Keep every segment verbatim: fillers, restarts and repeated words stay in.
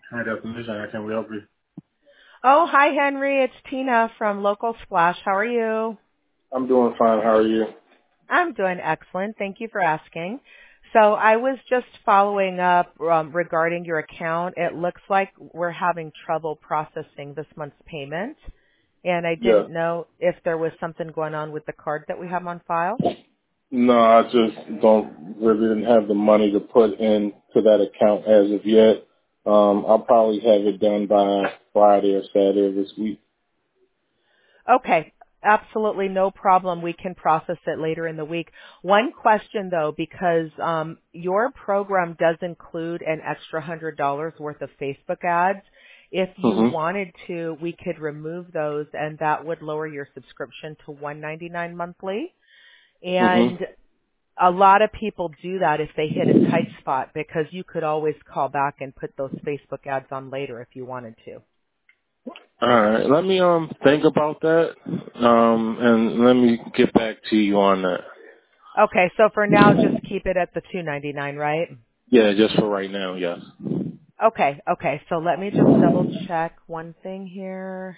High definition. I can we help you? Oh, hi, Henry. It's Tina from Local Splash. How are you? I'm doing fine. How are you? I'm doing excellent. Thank you for asking. So I was just following up um, regarding your account. It looks like we're having trouble processing this month's payment, and I Yeah. didn't know if there was something going on with the card that we have on file. No, I just don't really didn't have the money to put in to that account as of yet. Um, I'll probably have it done by Friday or Saturday of this week. Okay. Absolutely no problem. We can process it later in the week. One question though, because um, your program does include an extra one hundred dollars worth of Facebook ads. If you Mhm. wanted to, we could remove those and that would lower your subscription to one hundred ninety-nine dollars monthly. Mhm. And a lot of people do that if they hit a tight spot because you could always call back and put those Facebook ads on later if you wanted to. All right. Let me um think about that. Um, and let me get back to you on that. Okay, so for now, just keep it at the two hundred ninety-nine dollars, right? Yeah, just for right now. Yes. Okay, okay. So let me just double check one thing here.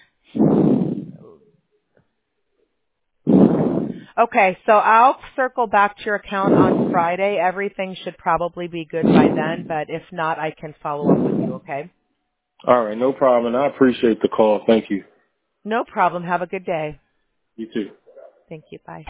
Okay, so I'll circle back to your account on Friday. Everything should probably be good by then, but if not, I can follow up with you, okay? All right. No problem. I appreciate the call. Thank you. No problem. Have a good day. You too. Thank you. Bye.